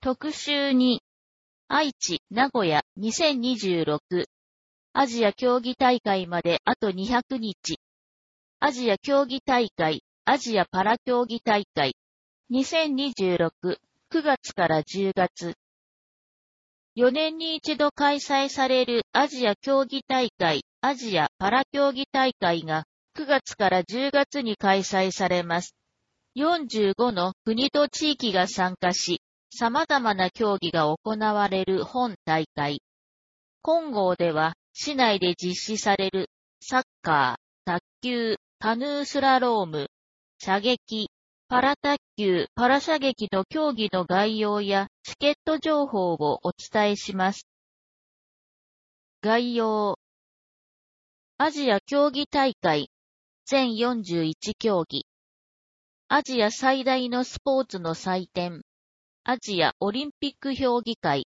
特集2、愛知、名古屋2026アジア競技大会まであと200日。アジア競技大会、アジアパラ競技大会2026、9月から10月。4年に一度開催されるアジア競技大会、アジアパラ競技大会が9月から10月に開催されます。45の国と地域が参加し、様々な競技が行われる本大会。本号では、市内で実施されるサッカー、卓球、カヌースラローム、射撃、パラ卓球、パラ射撃の競技の概要やチケット情報をお伝えします。概要。アジア競技大会、全41競技。アジア最大のスポーツの祭典、アジアオリンピック評議会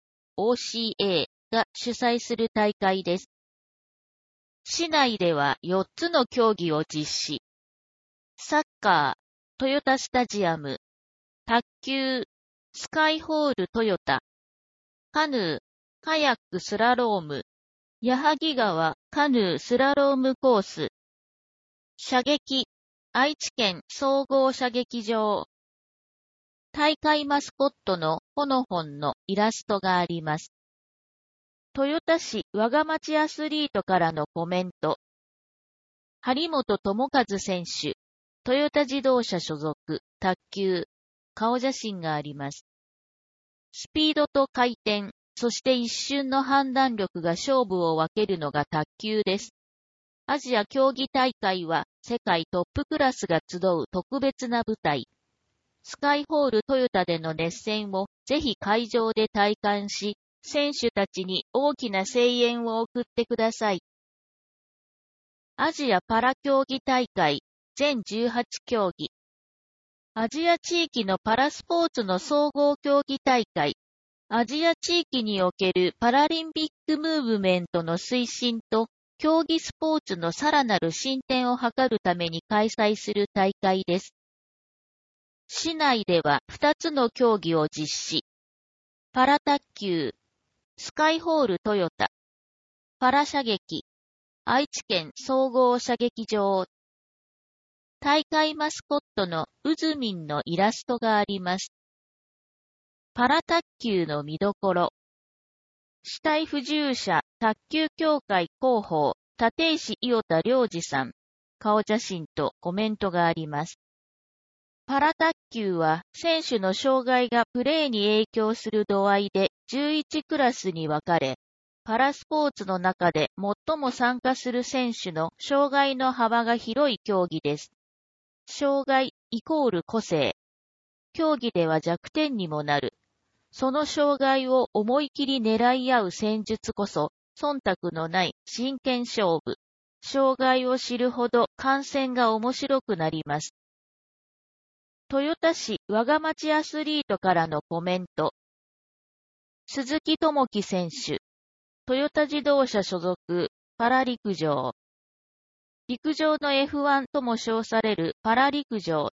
OCA が主催する大会です。市内では4つの競技を実施。サッカー、トヨタスタジアム、卓球、スカイホールトヨタ、カヌー、カヤックスラローム、矢作川カヌースラロームコース、射撃、愛知県総合射撃場。大会マスコットのほのほんのイラストがあります。豊田市我が町アスリートからのコメント。張本智和選手、トヨタ自動車所属、卓球、顔写真があります。スピードと回転、そして一瞬の判断力が勝負を分けるのが卓球です。アジア競技大会は世界トップクラスが集う特別な舞台。スカイホールトヨタでの熱戦をぜひ会場で体感し、選手たちに大きな声援を送ってください。アジアパラ競技大会全18競技。アジア地域のパラスポーツの総合競技大会。アジア地域におけるパラリンピックムーブメントの推進と競技スポーツのさらなる進展を図るために開催する大会です。市内では2つの競技を実施。パラ卓球、スカイホールトヨタ、パラ射撃、愛知県総合射撃場。大会マスコットのうずみんのイラストがあります。パラ卓球の見どころ。肢体不自由者卓球協会広報、立石伊予田良二さん。顔写真とコメントがあります。パラ卓球は選手の障害がプレーに影響する度合いで11クラスに分かれ、パラスポーツの中で最も参加する選手の障害の幅が広い競技です。障害イコール個性。競技では弱点にもなる。その障害を思い切り狙い合う戦術こそ、忖度のない真剣勝負。障害を知るほど観戦が面白くなります。豊田市我が町アスリートからのコメント。鈴木智樹選手、トヨタ自動車所属、パラ陸上。陸上の F1 とも称されるパラ陸上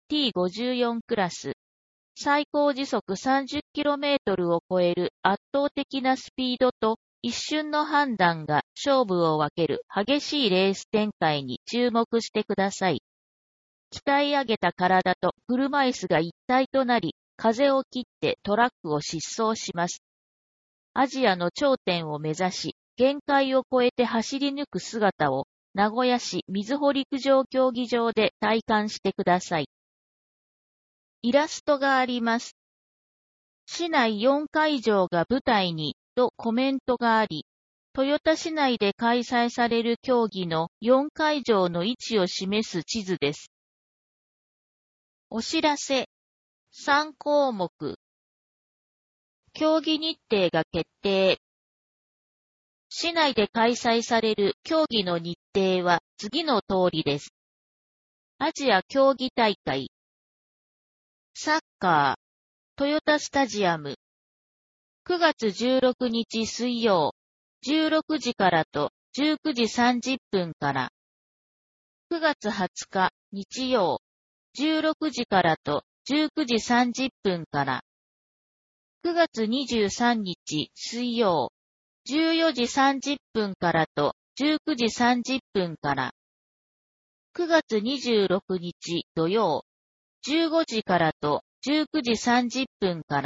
T54 クラス。最高時速 30km を超える圧倒的なスピードと一瞬の判断が勝負を分ける激しいレース展開に注目してください。鍛え上げた体と車椅子が一体となり、風を切ってトラックを疾走します。アジアの頂点を目指し、限界を超えて走り抜く姿を名古屋市瑞穂陸上競技場で体感してください。イラストがあります。市内4会場が舞台にとコメントがあり、豊田市内で開催される競技の4会場の位置を示す地図です。お知らせ。3項目。競技日程が決定。市内で開催される競技の日程は次の通りです。アジア競技大会。サッカー、トヨタスタジアム。9月16日水曜、16時からと19時30分から。9月20日日曜、16時からと19時30分から。 9月23日水曜、14時30分からと19時30分から。9月26日土曜、15時からと19時30分から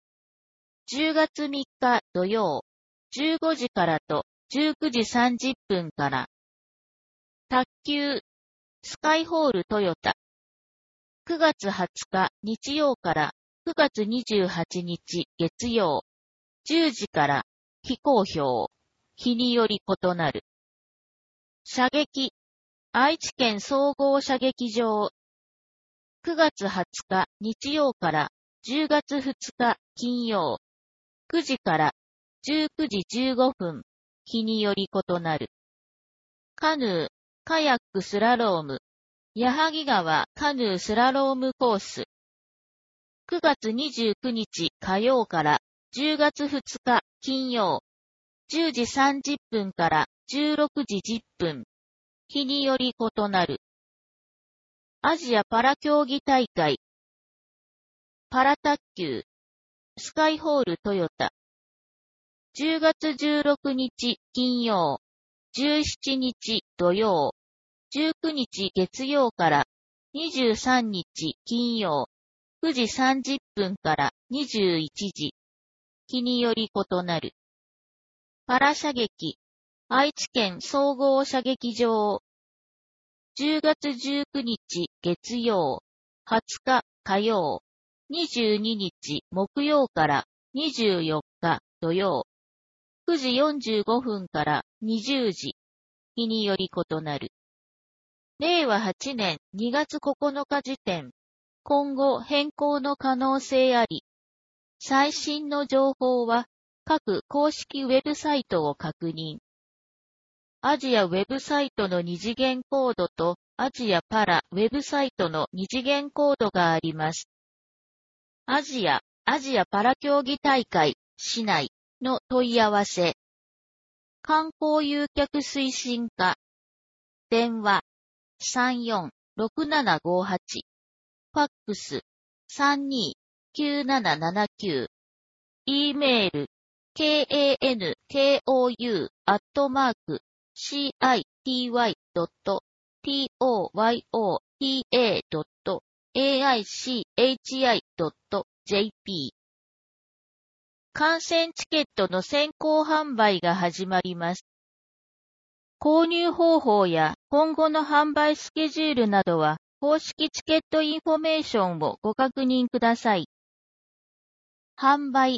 。10月3日土曜、15時からと19時30分から。卓球、スカイホールトヨタ。9月20日日曜から9月28日月曜、10時から非公表、日により異なる。射撃、愛知県総合射撃場。9月20日日曜から10月2日金曜、9時から19時15分、日により異なる。カヌー、カヤックスラローム、矢作川カヌースラロームコース。9月29日火曜から10月2日金曜、10時30分から16時10分、日により異なる。アジアパラ競技大会。パラ卓球、スカイホールトヨタ。10月16日金曜、17日土曜、19日月曜から23日金曜、9時30分から21時、日により異なる。パラ射撃、愛知県総合射撃場。10月19日月曜、20日火曜、22日木曜から24日土曜、9時45分から20時、日により異なる。令和8年2月9日時点、今後変更の可能性あり。最新の情報は各公式ウェブサイトを確認。アジアウェブサイトの二次元コードとアジアパラウェブサイトの二次元コードがあります。アジアパラ競技大会市内の問い合わせ。観光誘客推進課。電話346758。ファックス329779。E メール kankou.city.toyota.aichi.jp。観戦チケットの先行販売が始まります。購入方法や今後の販売スケジュールなどは公式チケットインフォメーションをご確認ください。販売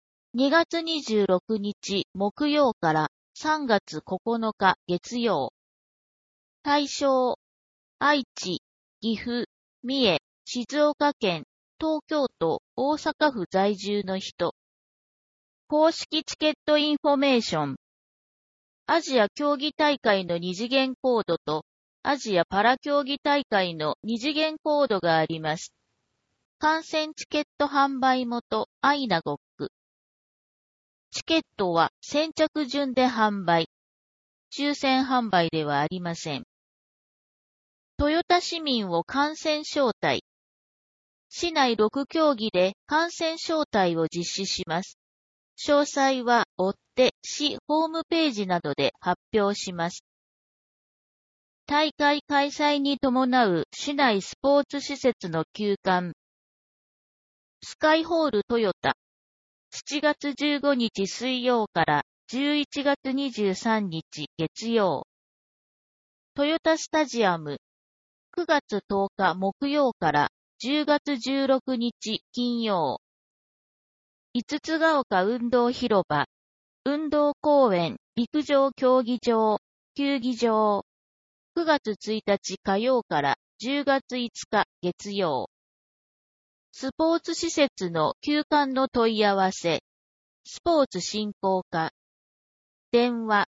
2月26日木曜から3月9日月曜。対象愛知、岐阜、三重、静岡県、東京都、大阪府在住の人。公式チケットインフォメーション。アジア競技大会の二次元コードとアジアパラ競技大会の二次元コードがあります。観戦チケット販売元アイナゴック。チケットは先着順で販売。抽選販売ではありません。豊田市民を観戦招待。市内6競技で観戦招待を実施します。詳細は追って市ホームページなどで発表します。大会開催に伴う市内スポーツ施設の休館。スカイホールトヨタ。7月15日水曜から11月23日月曜。トヨタスタジアム。9月10日木曜から10月16日金曜。五つヶ丘運動広場。運動公園、陸上競技場、球技場。9月1日火曜から10月5日月曜。スポーツ施設の休館の問い合わせ。スポーツ振興課。電話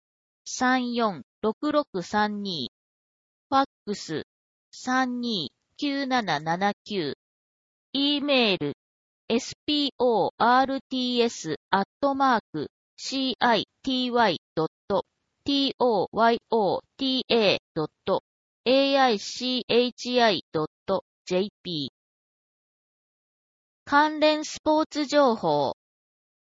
346632。ファックス329779。E メール sports.city.toyota.aichi.jp。関連スポーツ情報。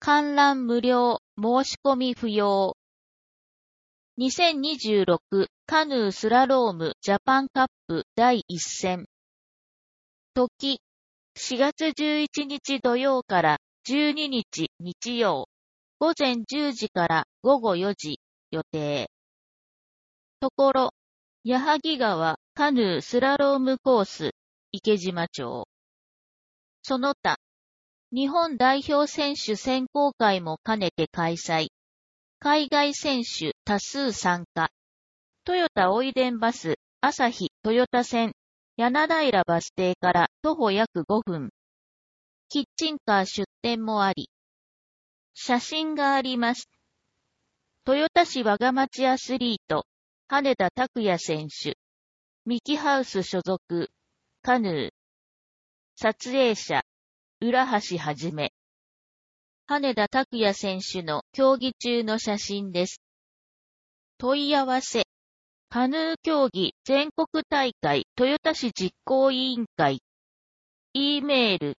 観覧無料、申し込み不要。2026カヌースラロームジャパンカップ第1戦。時、4月11日土曜から12日日曜、午前10時から午後4時予定。ところ、矢作川カヌースラロームコース、池島町。その他、日本代表選手選考会も兼ねて開催。海外選手多数参加。トヨタおいでんバス、朝日豊田線、柳平バス停から徒歩約5分。キッチンカー出店もあり。写真があります。豊田市我が町アスリート、羽田拓也選手。ミキハウス所属、カヌー。撮影者、浦橋はじめ。羽田拓也選手の競技中の写真です。問い合わせ。カヌー競技全国大会豊田市実行委員会。e メール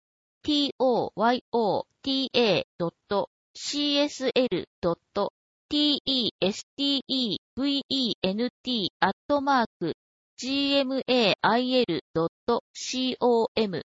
toyota.csl.testevent@gmail.com